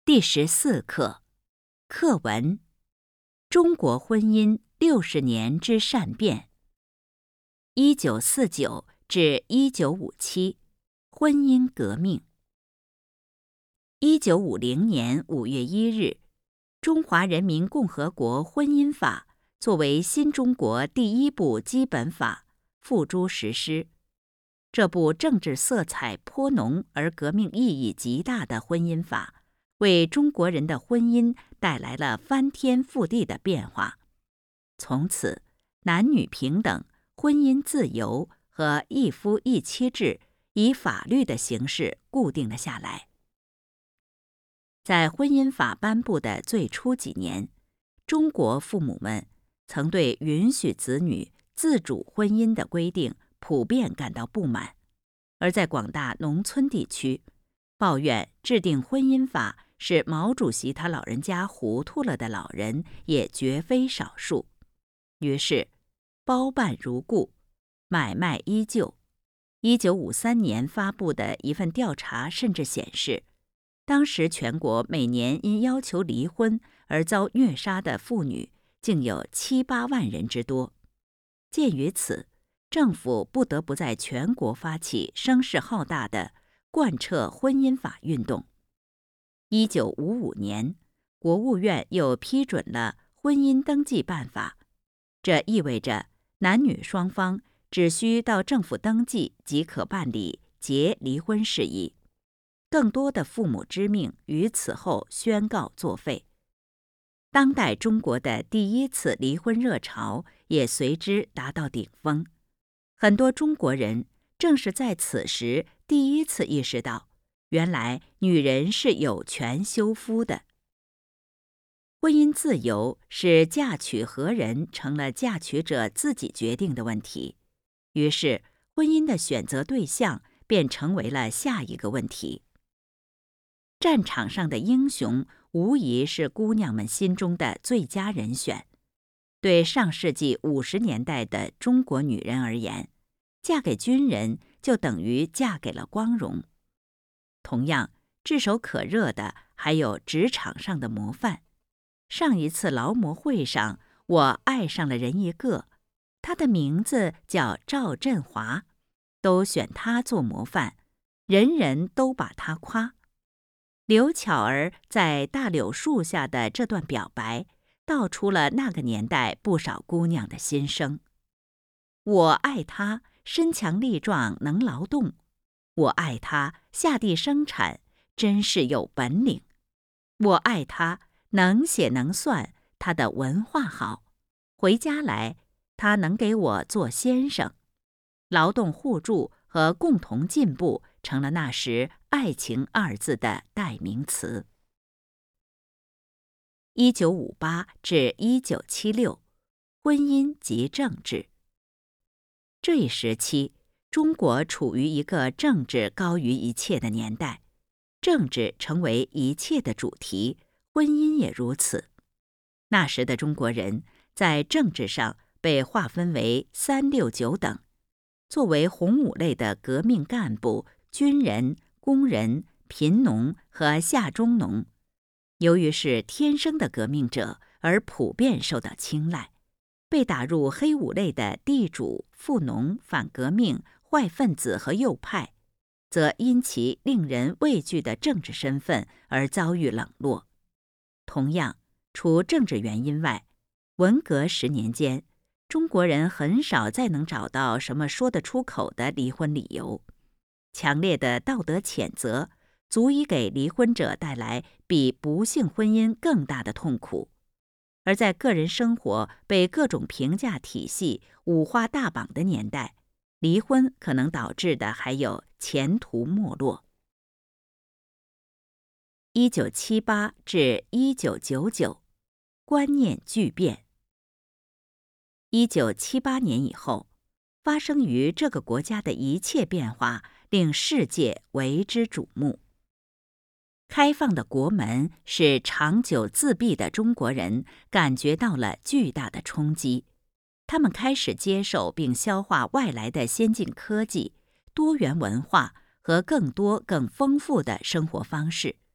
第14课课文：中国婚姻60年之善变。1949至1957婚姻革命。1950年5月1日，中华人民共和国婚姻法作为新中国第一部基本法付诸实施。这部政治色彩颇浓而革命意义极大的婚姻法，为中国人的婚姻带来了翻天覆地的变化。从此，男女平等、婚姻自由和一夫一妻制以法律的形式固定了下来。在婚姻法颁布的最初几年，中国父母们曾对允许子女自主婚姻的规定普遍感到不满，而在广大农村地区，抱怨制定婚姻法是毛主席他老人家糊涂了的老人也绝非少数。于是，包办如故，买卖依旧。1953年发布的一份调查甚至显示，当时全国每年因要求离婚而遭虐杀的妇女竟有7、8万人之多。鉴于此，政府不得不在全国发起声势浩大的贯彻婚姻法运动。1955年，国务院又批准了婚姻登记办法，这意味着男女双方只需到政府登记即可办理结离婚事宜。更多的父母之命于此后宣告作废。当代中国的第一次离婚热潮也随之达到顶峰。很多中国人正是在此时第一次意识到，原来女人是有权休夫的。婚姻自由使嫁娶何人成了嫁娶者自己决定的问题，于是婚姻的选择对象便成为了下一个问题。战场上的英雄无疑是姑娘们心中的最佳人选。对上世纪50年代的中国女人而言，嫁给军人就等于嫁给了光荣。同样，炙手可热的还有职场上的模范。上一次劳模会上，我爱上了人一个，他的名字叫赵振华，都选他做模范，人人都把他夸。刘巧儿在大柳树下的这段表白，道出了那个年代不少姑娘的心声。我爱他身强力壮能劳动，我爱他下地生产真是有本领，我爱他能写能算，他的文化好，回家来他能给我做先生。劳动互助和共同进步成了那时爱情2字的代名词。1958至1976婚姻及政治。这一时期，中国处于一个政治高于一切的年代，政治成为一切的主题，婚姻也如此。那时的中国人在政治上被划分为3、6、9等，作为红五类的革命干部、军人、工人、贫农和下中农，由于是天生的革命者而普遍受到青睐。被打入黑五类的地主、富农、反革命、坏分子和右派，则因其令人畏惧的政治身份而遭遇冷落。同样，除政治原因外，文革10年间，中国人很少再能找到什么说得出口的离婚理由。强烈的道德谴责足以给离婚者带来比不幸婚姻更大的痛苦。而在个人生活被各种评价体系五花大绑的年代，离婚可能导致的还有前途没落。1978至1999观念巨变。1978年以后，发生于这个国家的一切变化令世界为之瞩目。开放的国门使长久自闭的中国人感觉到了巨大的冲击，他们开始接受并消化外来的先进科技、多元文化和更多更丰富的生活方式。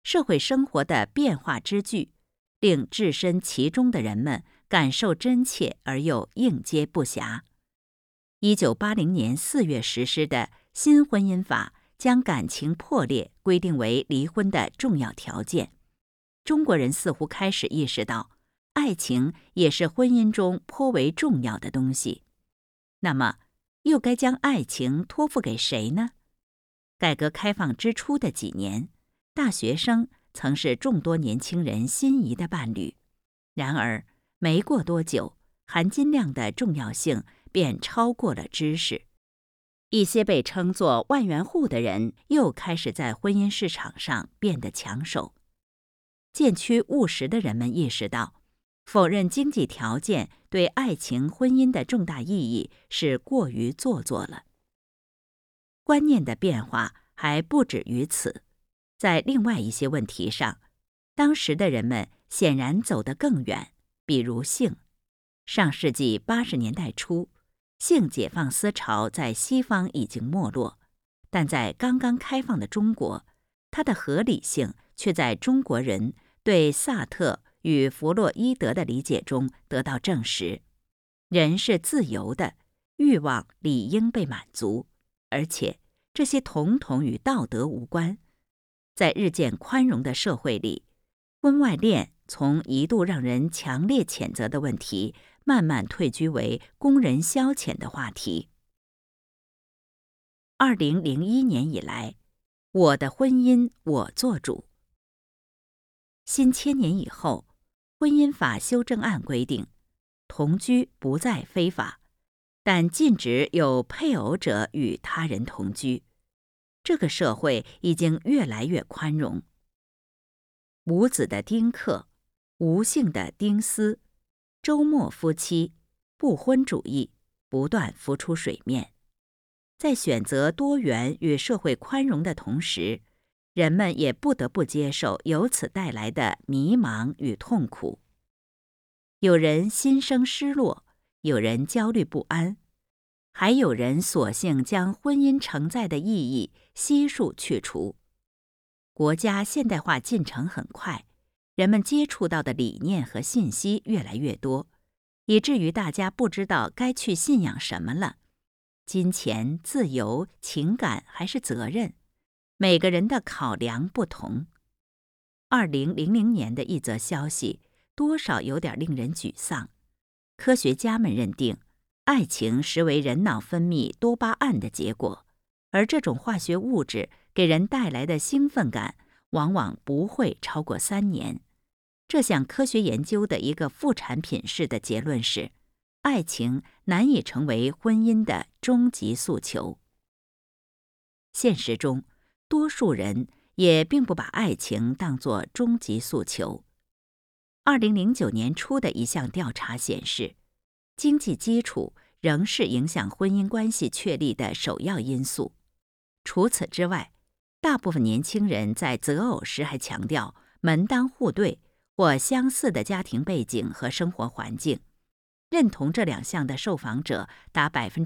社会生活的变化之巨，令置身其中的人们感受真切而又应接不暇。1980年4月实施的新婚姻法将感情破裂规定为离婚的重要条件。中国人似乎开始意识到，爱情也是婚姻中颇为重要的东西。那么，又该将爱情托付给谁呢？改革开放之初的几年，大学生曾是众多年轻人心仪的伴侣。然而，没过多久，含金量的重要性便超过了知识。一些被称作万元户的人又开始在婚姻市场上变得抢手。渐趋务实的人们意识到，否认经济条件对爱情婚姻的重大意义是过于做作了。观念的变化还不止于此，在另外一些问题上，当时的人们显然走得更远，比如性。上世纪80年代初，性解放思潮在西方已经没落，但在刚刚开放的中国，它的合理性却在中国人对萨特与弗洛伊德的理解中得到证实。人是自由的，欲望理应被满足，而且这些统统与道德无关。在日渐宽容的社会里，婚外恋从一度让人强烈谴责的问题，慢慢退居为供人消遣的话题。2001年以来，我的婚姻我做主。新千年以后，婚姻法修正案规定，同居不再非法，但禁止有配偶者与他人同居。这个社会已经越来越宽容。无子的丁克、无性的丁私、周末夫妻、不婚主义不断浮出水面。在选择多元与社会宽容的同时，人们也不得不接受由此带来的迷茫与痛苦。有人心生失落，有人焦虑不安，还有人索性将婚姻承载的意义悉数去除。国家现代化进程很快，人们接触到的理念和信息越来越多，以至于大家不知道该去信仰什么了。金钱、自由、情感还是责任，每个人的考量不同。2000年的一则消息，多少有点令人沮丧。科学家们认定，爱情实为人脑分泌多巴胺的结果，而这种化学物质给人带来的兴奋感，往往不会超过3年。这项科学研究的一个副产品式的结论是，爱情难以成为婚姻的终极诉求。现实中，多数人也并不把爱情当作终极诉求。2009年初的一项调查显示，经济基础仍是影响婚姻关系确立的首要因素。除此之外，大部分年轻人在择偶时还强调门当户对或相似的家庭背景和生活环境。认同这2项的受访者达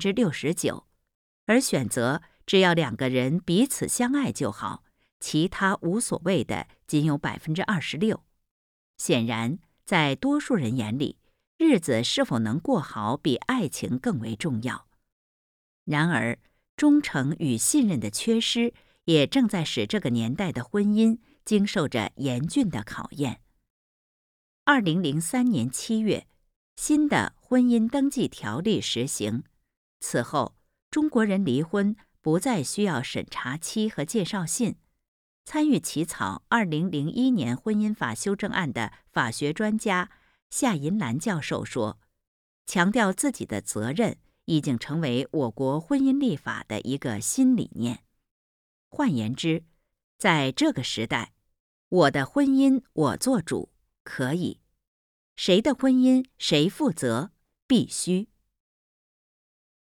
69%，而选择只要2个人彼此相爱就好，其他无所谓的仅有26%。显然，在多数人眼里，日子是否能过好比爱情更为重要。然而，忠诚与信任的缺失也正在使这个年代的婚姻经受着严峻的考验。2003年7月，新的婚姻登记条例实行，此后，中国人离婚不再需要审查期和介绍信。参与起草2001年婚姻法修正案的法学专家夏银兰教授说，强调自己的责任已经成为我国婚姻立法的一个新理念。换言之，在这个时代，我的婚姻我做主可以，谁的婚姻谁负责必须。